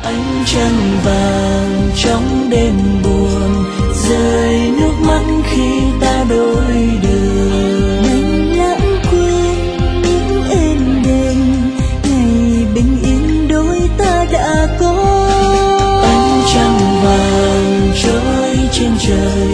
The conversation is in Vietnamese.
Ánh trăng vàng trong đêm buồn, rơi nước mắt khi ta đôi đường. Đành lãng quên những êm đềm, ngày bình yên đôi ta đã có. Ánh trăng vàng trôi trên trời,